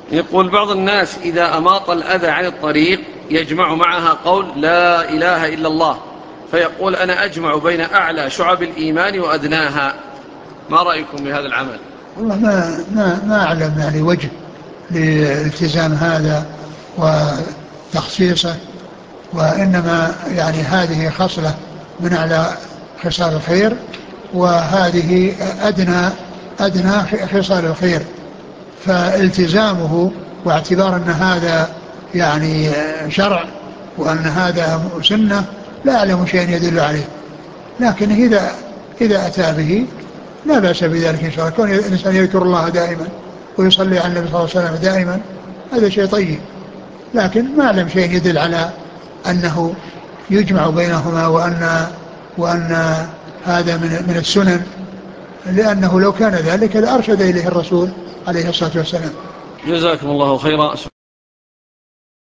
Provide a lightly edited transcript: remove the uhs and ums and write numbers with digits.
يقول بعض الناس إذا أماط الأذى عن الطريق يجمع معها قول لا إله إلا الله، فيقول أنا أجمع بين أعلى شعب الإيمان وأدناها، ما رأيكم بهذا العمل؟ والله ما أعلم يعني وجه لالتزام هذا وتخصيصه، وإنما يعني هذه خصلة من أعلى خصال الخير، وهذه أدنى خصال الخير، فالتزامه واعتبار أن هذا يعني شرع وأن هذا سنة لا أعلم شيئا يدل عليه، لكن إذا أتى به لا بأس بذلك إن شاء الله. كون الإنسان يذكر الله دائما ويصلي على النبي صلى الله عليه وسلم دائما هذا شيء طيب، لكن ما أعلم شيء يدل على أنه يجمع بينهما وأن هذا من السنن، لأنه لو كان ذلك لأرشد إليه الرسول عليه الصلاة والسلام. جزاكم الله خيرا.